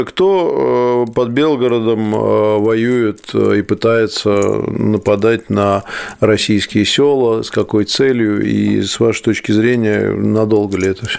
Кто под Белгородом воюет и пытается нападать на российские села, с какой целью и, с вашей точки зрения, надолго ли это все?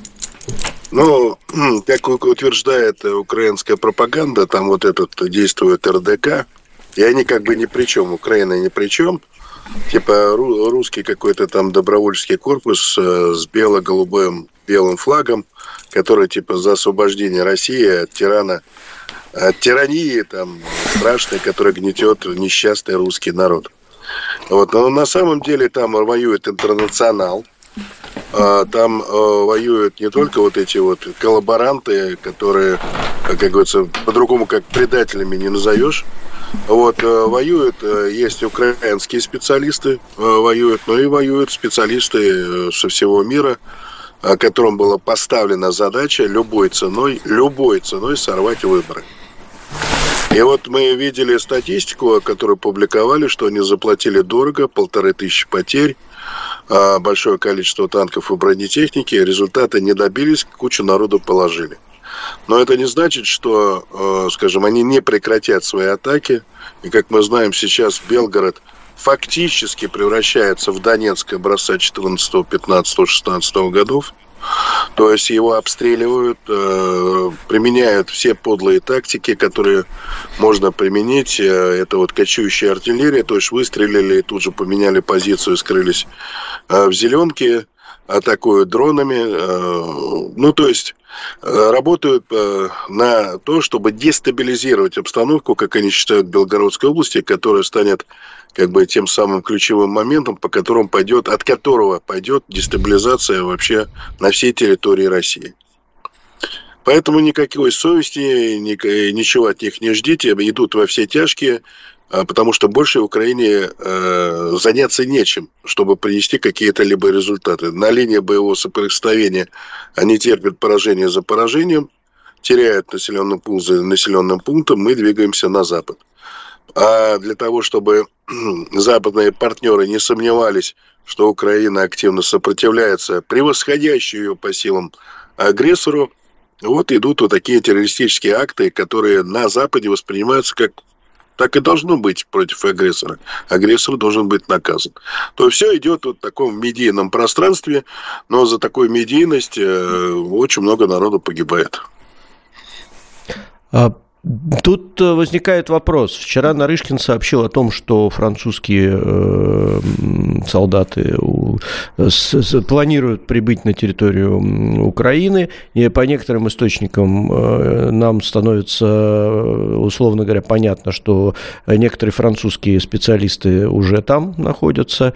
Ну, как утверждает украинская пропаганда, там вот этот действует РДК, и они как бы ни при чем, Украина ни при чем. Типа русский какой-то там добровольческий корпус с бело-голубым белым флагом, который типа за освобождение России от тирана, от тирании там страшной, которая гнетет несчастный русский народ. Вот. Но на самом деле там воюет интернационал. Там воюют не только вот эти вот коллаборанты, которые, как говорится, по-другому как предателями не назовешь. Вот, воюют, есть украинские специалисты, воюют, но и воюют специалисты со всего мира, которым была поставлена задача любой ценой сорвать выборы. И вот мы видели статистику, которую публиковали, что они заплатили дорого, 1500 потерь, большое количество танков и бронетехники, результаты не добились, кучу народу положили. Но это не значит, что, скажем, они не прекратят свои атаки. И, как мы знаем, сейчас Белгород фактически превращается в Донецк образца 14, 15, 16 годов. То есть его обстреливают, применяют все подлые тактики, которые можно применить. Это вот кочующая артиллерия, то есть выстрелили, тут же поменяли позицию, скрылись в зеленке, атакуют дронами. Ну, то есть работают на то, чтобы дестабилизировать обстановку, как они считают, в Белгородской области, которая станет как бы тем самым ключевым моментом, от которого пойдет дестабилизация вообще на всей территории России. Поэтому никакой совести, ничего от них не ждите, идут во все тяжкие, потому что больше в Украине заняться нечем, чтобы принести какие-то либо результаты. На линии боевого соприкосновения они терпят поражение за поражением, теряют населенный пункт за населенным пунктом, мы двигаемся на запад. А для того, чтобы западные партнеры не сомневались, что Украина активно сопротивляется превосходящему ее по силам агрессору, вот идут вот такие террористические акты, которые на Западе воспринимаются как так и должно быть против агрессора. Агрессор должен быть наказан. То есть все идет вот в таком медийном пространстве, но за такую медийность очень много народу погибает. Тут возникает вопрос. Вчера Нарышкин сообщил о том, что французские солдаты планируют прибыть на территорию Украины. И по некоторым источникам нам становится, условно говоря, понятно, что некоторые французские специалисты уже там находятся.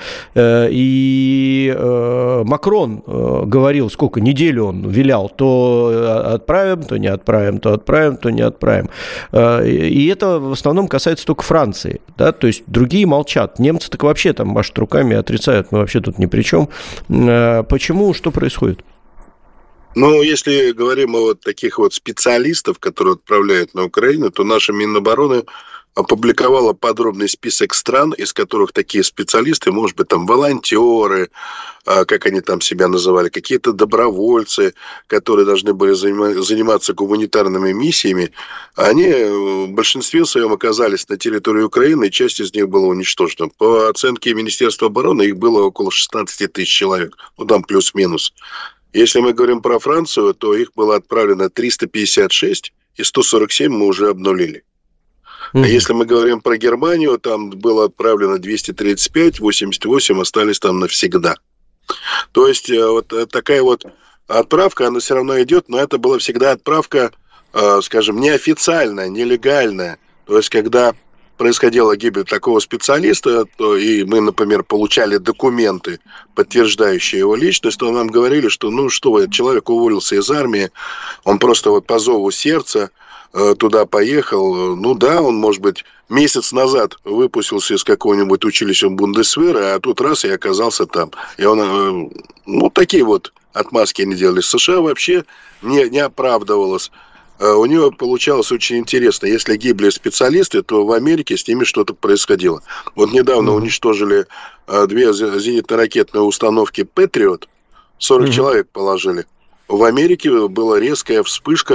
И Макрон говорил, сколько, неделю он вилял, то отправим, то не отправим, то отправим, то не отправим. И это в основном касается только Франции, да, то есть другие молчат. Немцы так вообще там машут руками и отрицают, мы вообще тут ни при чем. Почему? Что происходит? Ну, если говорим о вот таких вот специалистов, которые отправляют на Украину, то наша Минобороны опубликовала подробный список стран, из которых такие специалисты, может быть, там волонтеры, как они там себя называли, какие-то добровольцы, которые должны были заниматься гуманитарными миссиями, они в большинстве своем оказались на территории Украины, и часть из них была уничтожена. По оценке Министерства обороны их было около 16 тысяч человек, ну там плюс-минус. Если мы говорим про Францию, то их было отправлено 356, и 147 мы уже обнулили. А если мы говорим про Германию, там было отправлено 235, 88 остались там навсегда. То есть вот такая вот отправка, она все равно идет, но это была всегда отправка, скажем, неофициальная, нелегальная. То есть когда происходила гибель такого специалиста, то и мы, например, получали документы, подтверждающие его личность, то нам говорили, что, ну что вы, человек уволился из армии, он просто вот по зову сердца туда поехал. Ну да, он, может быть, месяц назад выпустился из какого-нибудь училища Бундесвера, а тут раз и оказался там. И он, ну, такие вот отмазки они делали. США вообще не оправдывалась. У нее получалось очень интересно. Если гибли специалисты, то в Америке с ними что-то происходило. Вот недавно уничтожили 2 зенитно-ракетные установки «Патриот», 40 человек положили. В Америке была резкая вспышка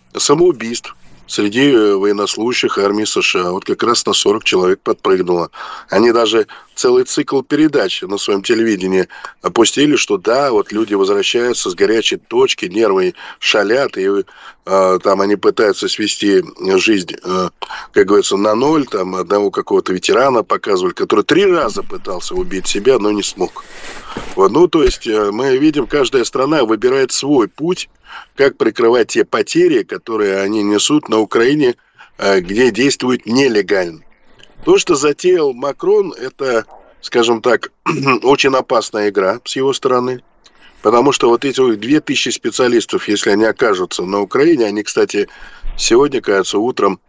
самоубийств среди военнослужащих армии США. Вот как раз на 40 человек подпрыгнуло. Они даже целый цикл передач на своем телевидении опустили, что да, вот люди возвращаются с горячей точки, нервы шалят, и там они пытаются свести жизнь, как говорится, на ноль. Там одного какого-то ветерана показывали, который 3 раза пытался убить себя, но не смог. Вот, ну, то есть мы видим, каждая страна выбирает свой путь, как прикрывать те потери, которые они несут на Украине, где действуют нелегально. То, что затеял Макрон, это, скажем так, очень опасная игра с его стороны. Потому что вот эти 2000 специалистов, если они окажутся на Украине, они, кстати, сегодня, кажется, утром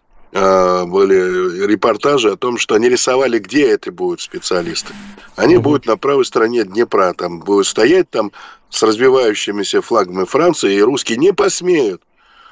были репортажи о том, что они рисовали, где это будут специалисты. Они будут на правой стороне Днепра, там будут стоять там с развивающимися флагами Франции, и русские не посмеют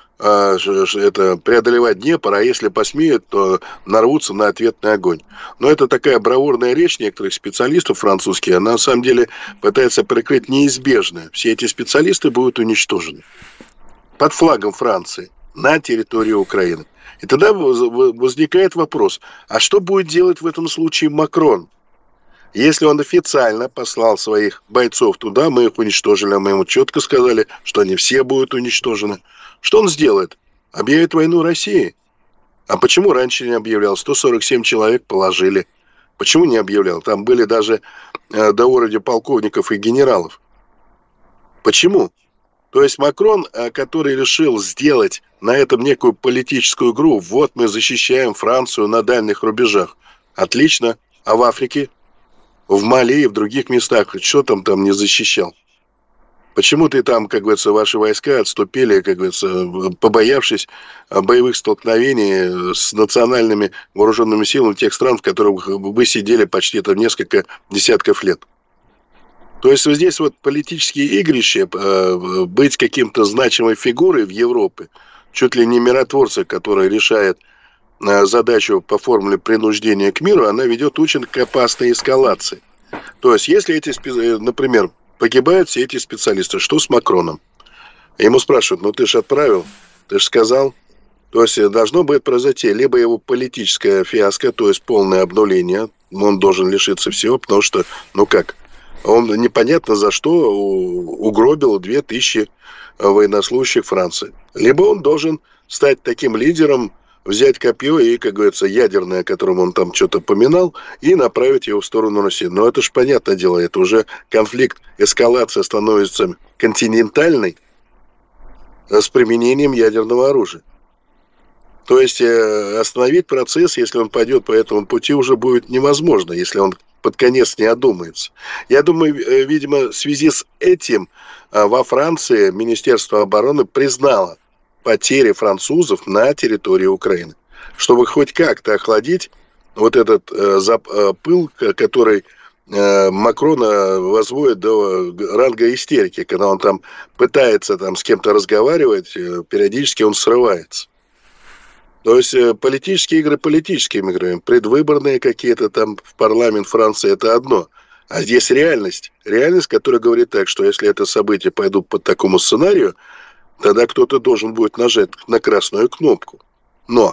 преодолевать Днепр, а если посмеют, то нарвутся на ответный огонь. Но это такая бравурная речь некоторых специалистов французских, она на самом деле пытается прикрыть неизбежное. Все эти специалисты будут уничтожены под флагом Франции на территории Украины. И тогда возникает вопрос, а что будет делать в этом случае Макрон? Если он официально послал своих бойцов туда, мы их уничтожили, а мы ему четко сказали, что они все будут уничтожены. Что он сделает? Объявит войну России? А почему раньше не объявлял? 147 человек положили. Почему не объявлял? Там были даже до уровня полковников и генералов. Почему? То есть Макрон, который решил сделать на этом некую политическую игру, вот мы защищаем Францию на дальних рубежах. Отлично. А в Африке? В Мали и в других местах что там не защищал? Почему ты там, как говорится, ваши войска отступили, как говорится, побоявшись боевых столкновений с национальными вооруженными силами тех стран, в которых вы сидели почти там несколько десятков лет? То есть вот здесь вот политические игрища, быть каким-то значимой фигурой в Европе, чуть ли не миротворца, который решает задачу по формуле принуждения к миру, она ведет очень к опасной эскалации. То есть, если например, погибают все эти специалисты, что с Макроном? Ему спрашивают, ну ты же отправил, ты же сказал. То есть, должно будет произойти либо его политическая фиаско, то есть полное обнуление, он должен лишиться всего, потому что, ну как, он непонятно за что угробил 2000 военнослужащих Франции. Либо он должен стать таким лидером, взять копье и, как говорится, ядерное, о котором он там что-то поминал, и направить его в сторону России. Но это же понятное дело, это уже конфликт, эскалация становится континентальной с применением ядерного оружия. То есть остановить процесс, если он пойдет по этому пути, уже будет невозможно, если он под конец не одумается. Я думаю, видимо, в связи с этим во Франции Министерство обороны признало потери французов на территории Украины, чтобы хоть как-то охладить вот этот пыл, который Макрона возводит до ранга истерики, когда он там пытается там с кем-то разговаривать, периодически он срывается. То есть политические игры политическими играми, предвыборные какие-то там в парламент Франции — это одно. А здесь реальность. Реальность, которая говорит так, что если это события пойдут по такому сценарию, тогда кто-то должен будет нажать на красную кнопку. Но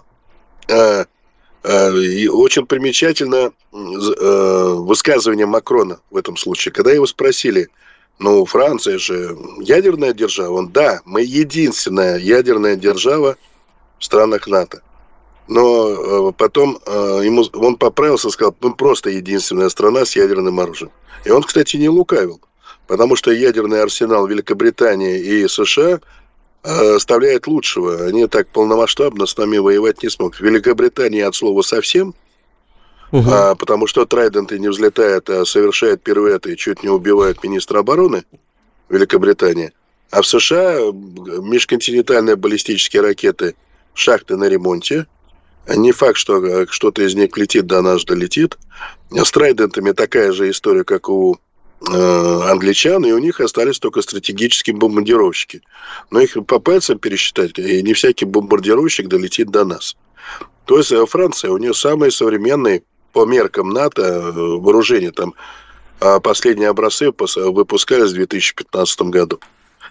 очень примечательно высказывание Макрона в этом случае. Когда его спросили, ну, Франция же ядерная держава. Он, да, мы единственная ядерная держава в странах НАТО. Но потом он поправился и сказал, мы просто единственная страна с ядерным оружием. И он, кстати, не лукавил. Потому что ядерный арсенал Великобритании и США оставляет лучшего. Они так полномасштабно с нами воевать не смогут. В Великобритании от слова совсем, потому что трайденты не взлетают, а совершают пируэты и чуть не убивают министра обороны Великобритании. А в США межконтинентальные баллистические ракеты, шахты на ремонте. Не факт, что что-то из них летит, до нас долетит. С трайдентами такая же история, как у англичан, и у них остались только стратегические бомбардировщики. Но их по пальцам пересчитать, и не всякий бомбардировщик долетит до нас. То есть Франция, у нее самые современные по меркам НАТО вооружения. Там последние образцы выпускались в 2015 году.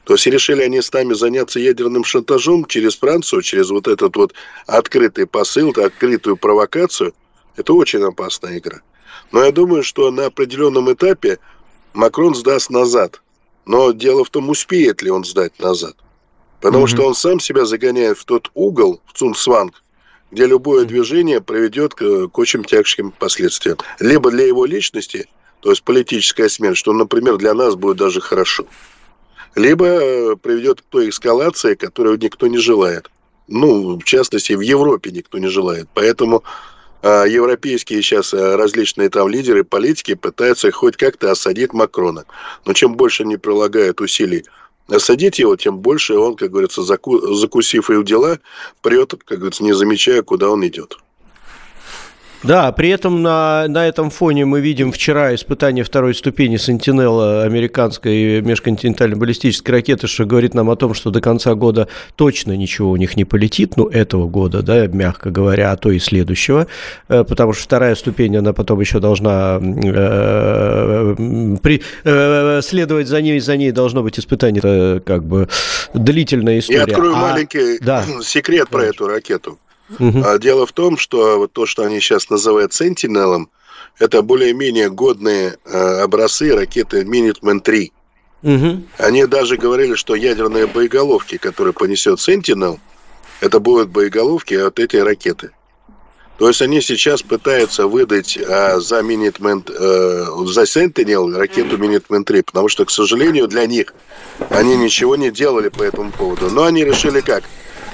То есть решили они с нами заняться ядерным шантажом через Францию, через вот этот вот открытый посыл, открытую провокацию. Это очень опасная игра. Но я думаю, что на определенном этапе Макрон сдаст назад. Но дело в том, успеет ли он сдать назад. Потому что он сам себя загоняет в тот угол, в цунцванг, где любое движение приведет к очень тяжким последствиям. Либо для его личности, то есть политическая смерть, что, например, для нас будет даже хорошо. Либо приведет к той эскалации, которую никто не желает. Ну, в частности, в Европе никто не желает. Поэтому европейские сейчас различные там лидеры, политики пытаются хоть как-то осадить Макрона. Но чем больше они прилагают усилий осадить его, тем больше он, как говорится, закусив их дела, прет, как говорится, не замечая, куда он идет. Да, при этом на этом фоне мы видим вчера испытание второй ступени Сентинела американской межконтинентальной баллистической ракеты, что говорит нам о том, что до конца года точно ничего у них не полетит, ну, этого года, да, мягко говоря, а то и следующего, потому что вторая ступень, она потом еще должна следовать за ней должно быть испытание, это как бы длительная история. Я открою маленький секрет про эту ракету. Дело в том, что вот то, что они сейчас называют Сентинелом, это более-менее годные образцы ракеты Minuteman-3. Они даже говорили, что ядерные боеголовки, которые понесет Сентинел, это будут боеголовки от этой ракеты. То есть они сейчас пытаются выдать за Sentinel ракету Minuteman-3, потому что, к сожалению, для них они ничего не делали по этому поводу. Но они решили как?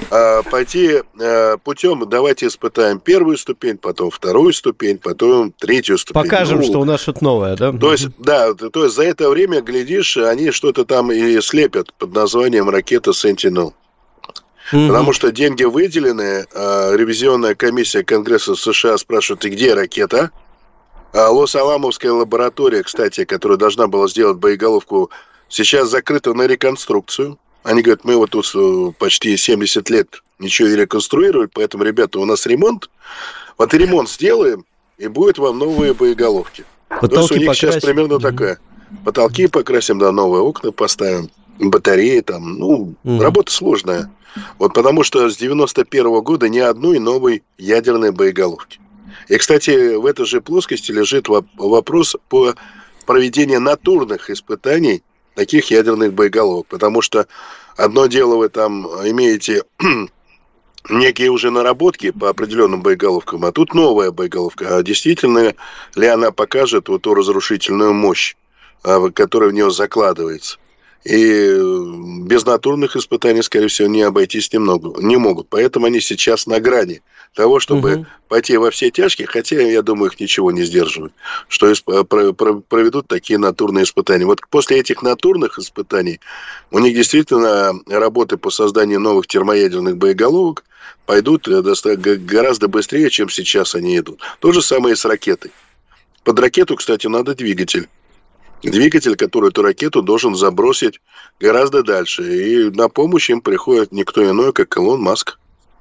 Пойти путем, давайте испытаем первую ступень, потом вторую ступень, потом третью ступень. Покажем, что у нас что-то новое, да? То есть, да, то есть за это время, глядишь, они что-то там и слепят под названием ракета Sentinel. Потому что деньги выделены, ревизионная комиссия Конгресса США спрашивает, и где ракета? Лос-Аламовская лаборатория, кстати, которая должна была сделать боеголовку, сейчас закрыта на реконструкцию. Они говорят, мы вот тут почти 70 лет ничего не реконструировали, поэтому, ребята, у нас ремонт. Вот и ремонт сделаем, и будет вам новые боеголовки. Потолки то есть у них покрасим. сейчас примерно такая. Потолки покрасим, да, новые окна поставим, батареи там. Ну, работа сложная. Вот потому что с 91 года ни одной новой ядерной боеголовки. И, кстати, в этой же плоскости лежит вопрос по проведению натурных испытаний таких ядерных боеголовок. Потому что одно дело вы там имеете некие уже наработки по определенным боеголовкам, а тут новая боеголовка. А действительно ли она покажет вот ту разрушительную мощь, которая в нее закладывается? И без натурных испытаний, скорее всего, не обойтись не могут. Поэтому они сейчас на грани того, чтобы пойти во все тяжкие, хотя, я думаю, их ничего не сдерживает, что проведут такие натурные испытания. Вот после этих натурных испытаний у них действительно работы по созданию новых термоядерных боеголовок пойдут гораздо быстрее, чем сейчас они идут. То же самое и с ракетой. Под ракету, кстати, надо двигатель. Двигатель, который эту ракету должен забросить гораздо дальше. И на помощь им приходит никто иной, как Илон Маск.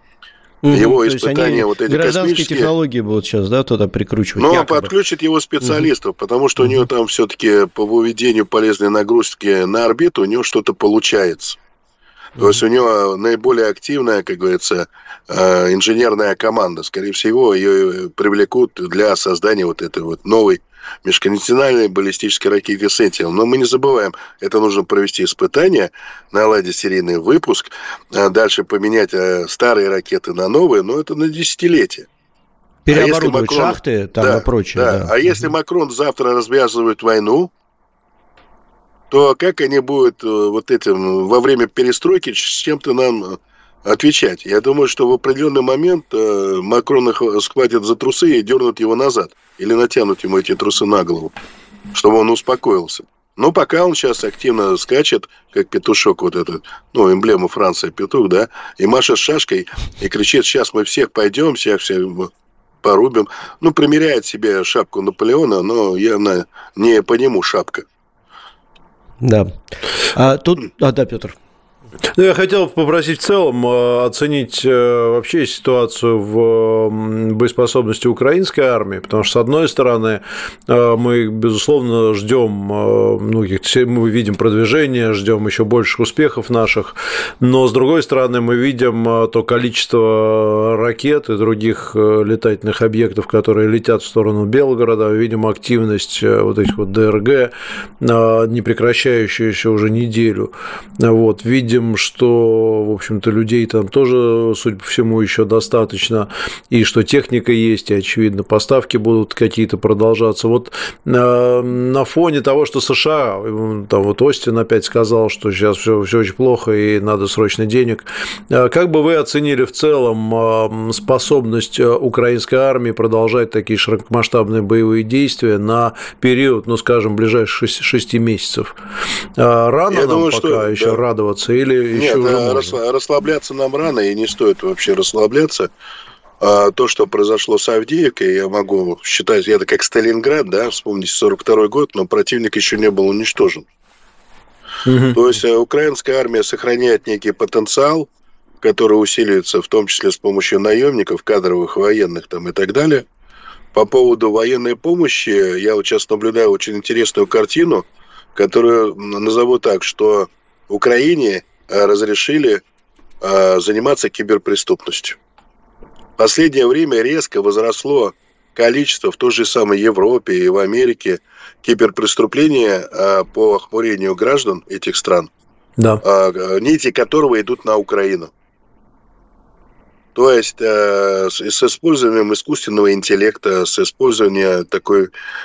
Его испытания вот эти гражданские космические... технологии будут сейчас, да, туда прикручивать? Но подключат его специалистов, потому что у него там все-таки по выведению полезной нагрузки на орбиту у него что-то получается. То есть у него наиболее активная, как говорится, инженерная команда. Скорее всего, ее привлекут для создания вот этой вот новой межконтинентальной баллистической ракеты Sentinel. Но мы не забываем, это нужно провести испытания, наладить серийный выпуск, дальше поменять старые ракеты на новые, но это на десятилетия. Переоборудовать шахты там и прочее. Да. А если Макрон завтра развязывает войну, то как они будут вот этим во время перестройки с чем-то нам отвечать? Я думаю, что в определенный момент Макрон их схватит за трусы и дернут его назад. Или натянут ему эти трусы на голову, чтобы он успокоился. Но пока он сейчас активно скачет, как петушок вот этот, ну, эмблема Франции, петух, да, и машет шашкой, и кричит, сейчас мы всех пойдем, всех порубим. Ну, примеряет себе шапку Наполеона, но явно не по нему шапка. Да. Да, Петр. Ну, я хотел попросить в целом оценить вообще ситуацию в боеспособности украинской армии, потому что, с одной стороны, мы, безусловно, ждем, мы видим продвижение, ждем еще больших успехов наших, но, с другой стороны, мы видим то количество ракет и других летательных объектов, которые летят в сторону Белгорода, видим активность вот этих вот ДРГ, не прекращающуюся уже неделю, вот, видим, что, в общем-то, людей там тоже, судя по всему, еще достаточно, и что техника есть, и, очевидно, поставки будут какие-то продолжаться. Вот на фоне того, что США, там вот Остин опять сказал, что сейчас все очень плохо и надо срочно денег, как бы вы оценили в целом способность украинской армии продолжать такие широкомасштабные боевые действия на период, ну, скажем, ближайших 6 месяцев? Рано Я нам думаю, пока что, еще радоваться или нет, еще расслабляться нам рано, и не стоит вообще расслабляться. То, что произошло с Авдеевкой, я могу считать, это как Сталинград, да, вспомните 1942 год, но противник еще не был уничтожен. То есть украинская армия сохраняет некий потенциал, который усиливается в том числе с помощью наемников, кадровых, военных там, и так далее. По поводу военной помощи, я вот сейчас наблюдаю очень интересную картину, которую назову так, что Украине разрешили заниматься киберпреступностью. В последнее время резко возросло количество в той же самой Европе и в Америке киберпреступления по охмурению граждан этих стран, да. нити которого идут на Украину. То есть с использованием искусственного интеллекта, с использованием такой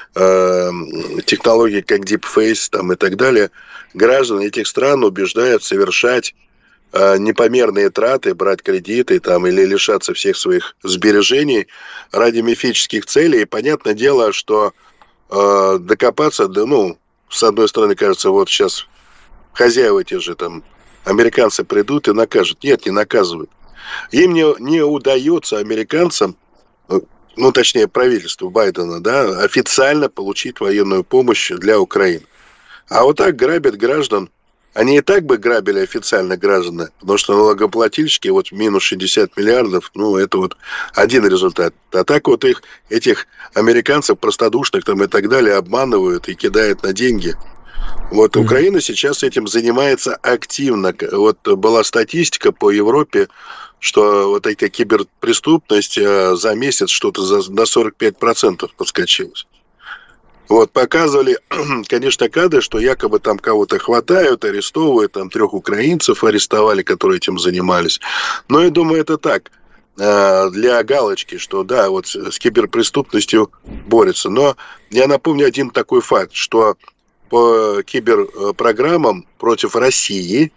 технологии, как Deepface там, и так далее, граждан этих стран убеждают совершать непомерные траты, брать кредиты там, или лишаться всех своих сбережений ради мифических целей. И понятное дело, что докопаться, с одной стороны, кажется, вот сейчас хозяева те же там, американцы придут и накажут. Нет, не наказывают. Им не удается американцам, точнее правительству Байдена, да, официально получить военную помощь для Украины. А вот так грабят граждан. Они и так бы грабили официально граждан, потому что налогоплательщики, вот минус 60 миллиардов, это вот один результат. А так вот этих американцев простодушных там и так далее обманывают и кидают на деньги. Вот Украина сейчас этим занимается активно. Вот была статистика по Европе, что вот эта киберпреступность за месяц что-то на 45% подскочилась. Вот, показывали, конечно, кадры, что якобы там кого-то хватают, арестовывают, там 3 украинцев арестовали, которые этим занимались. Но я думаю, это так, для галочки, что да, вот с киберпреступностью борются. Но я напомню один такой факт, что по киберпрограммам против России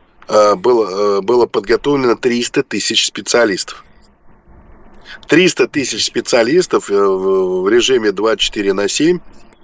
было подготовлено 300 тысяч специалистов. 300 тысяч специалистов в режиме 24/7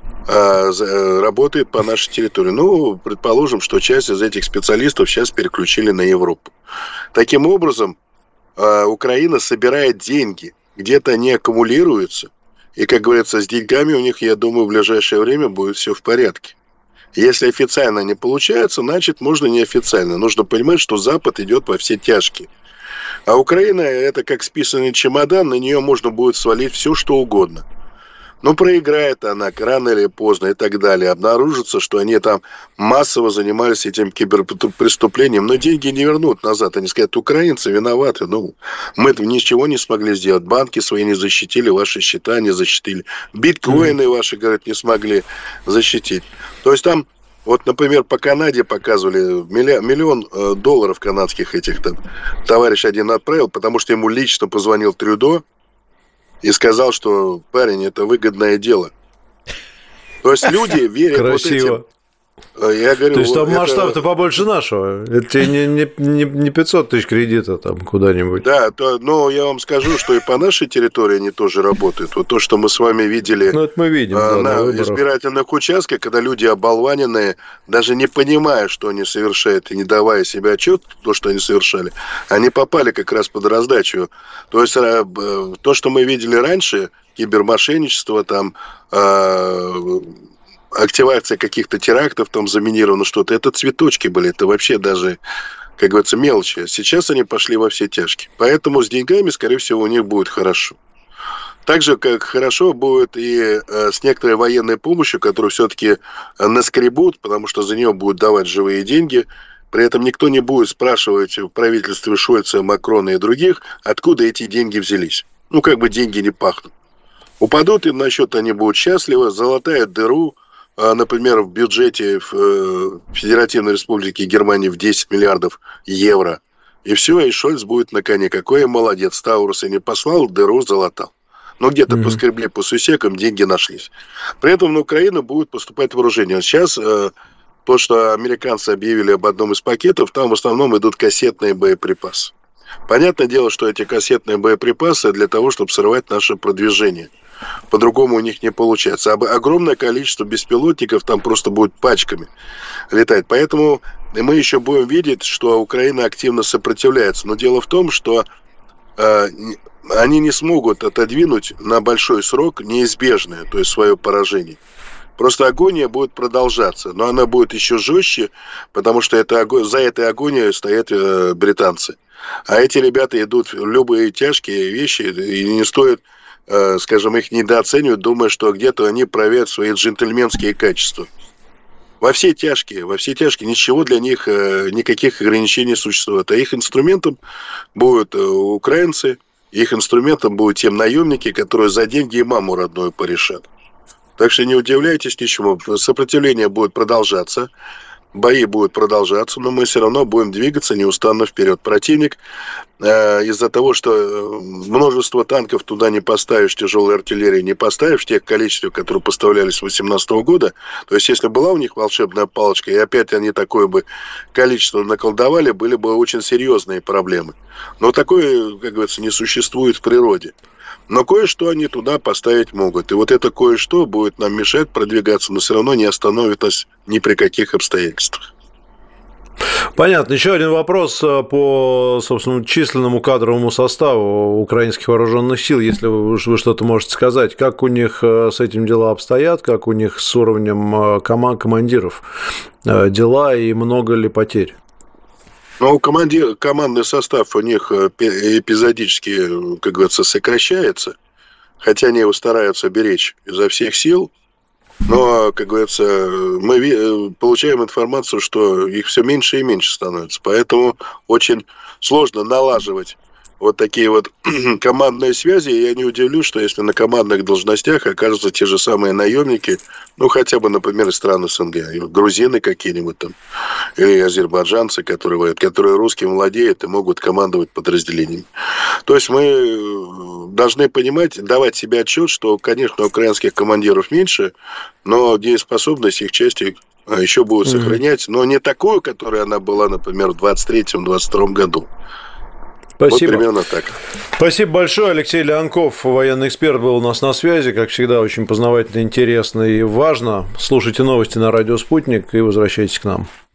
работает по нашей территории. Предположим, что часть из этих специалистов сейчас переключили на Европу. Таким образом, Украина собирает деньги, где-то они аккумулируются, и, как говорится, с деньгами у них, я думаю, в ближайшее время будет все в порядке. Если официально не получается, значит, можно неофициально. Нужно понимать, что Запад идет во все тяжкие. А Украина – это как списанный чемодан, на нее можно будет свалить все, что угодно. Проиграет она рано или поздно и так далее. Обнаружится, что они там массово занимались этим киберпреступлением, но деньги не вернут назад. Они скажут, украинцы виноваты. Мы ничего не смогли сделать. Банки свои не защитили, ваши счета не защитили. Биткоины ваши, говорят, не смогли защитить. То есть там, вот, например, по Канаде показывали миллион долларов канадских этих там товарищ один отправил, потому что ему лично позвонил Трюдо и сказал, что, парень, это выгодное дело. То есть люди верят Красиво. Вот этим. Я говорю, то есть там масштаб-то побольше нашего. Это тебе не 500 тысяч кредита там куда-нибудь. Да, но я вам скажу, что и по нашей территории они тоже работают. Вот то, что мы с вами видели это мы видим, на избирательных участках, когда люди оболваненные, даже не понимая, что они совершают, и не давая себе отчет, то, что они совершали, они попали как раз под раздачу. То есть то, что мы видели раньше, кибермошенничество, там активация каких-то терактов, там заминировано что-то, это цветочки были, это вообще даже как говорится, мелочи. Сейчас они пошли во все тяжкие. Поэтому с деньгами, скорее всего, у них будет хорошо. Так же, как хорошо будет и с некоторой военной помощью, которую все-таки наскребут, потому что за нее будут давать живые деньги. При этом никто не будет спрашивать в правительстве Шольца, Макрона и других, откуда эти деньги взялись. Ну, как бы деньги не пахнут. Упадут им на счет, они будут счастливы, залатают дыру, например, в бюджете Федеративной Республики Германии в 10 миллиардов евро. И все, и Шольц будет на коне. Какой молодец, Тауруса не послал, дыру залатал. Но где-то поскребли по сусекам, деньги нашлись. При этом на Украину будет поступать вооружение. Сейчас то, что американцы объявили об одном из пакетов, там в основном идут кассетные боеприпасы. Понятное дело, что эти кассетные боеприпасы для того, чтобы срывать наше продвижение. По-другому у них не получается. Огромное количество беспилотников там просто будет пачками летать. Поэтому мы еще будем видеть, что Украина активно сопротивляется. Но дело в том, что они не смогут отодвинуть на большой срок неизбежное, то есть свое поражение. Просто агония будет продолжаться, но она будет еще жестче, потому что за этой агонией стоят британцы. А эти ребята идут в любые тяжкие вещи, и не стоит, скажем, их недооценивать, думая, что где-то они проявят свои джентльменские качества. Во все тяжкие, ничего для них, никаких ограничений не существует. А их инструментом будут украинцы, их инструментом будут те наемники, которые за деньги и маму родную порешат. Так что не удивляйтесь ничему. Сопротивление будет продолжаться, бои будут продолжаться, но мы все равно будем двигаться неустанно вперед. Противник из-за того, что множество танков туда не поставишь, тяжелой артиллерии не поставишь в тех количествах, которые поставлялись с 2018 года, то есть если была у них волшебная палочка, и опять они такое бы количество наколдовали, были бы очень серьезные проблемы. Но такое, как говорится, не существует в природе. Но кое-что они туда поставить могут. И вот это кое-что будет нам мешать продвигаться, но все равно не остановит нас ни при каких обстоятельствах. Понятно. Еще один вопрос по, собственно, численному кадровому составу украинских вооруженных сил, если вы что-то можете сказать. Как у них с этим дела обстоят, как у них с уровнем командиров дела и много ли потерь? Ну, командный состав у них эпизодически, как говорится, сокращается, хотя они его стараются беречь изо всех сил. Но, как говорится, мы получаем информацию, что их все меньше и меньше становится. Поэтому очень сложно налаживать вот такие вот командные связи. И я не удивлюсь, что если на командных должностях окажутся те же самые наемники, ну, хотя бы, например, из стран СНГ, грузины какие-нибудь там, или азербайджанцы, которые русским владеют и могут командовать подразделениями. То есть мы должны понимать, давать себе отчет, что, конечно, украинских командиров меньше, но дееспособность их части еще будут сохранять, но не такую, которая она была, например, в 23-22 году. Спасибо. Вот примерно так. Спасибо большое. Алексей Леонков, военный эксперт, был у нас на связи. Как всегда, очень познавательно, интересно и важно. Слушайте новости на радио «Спутник» и возвращайтесь к нам.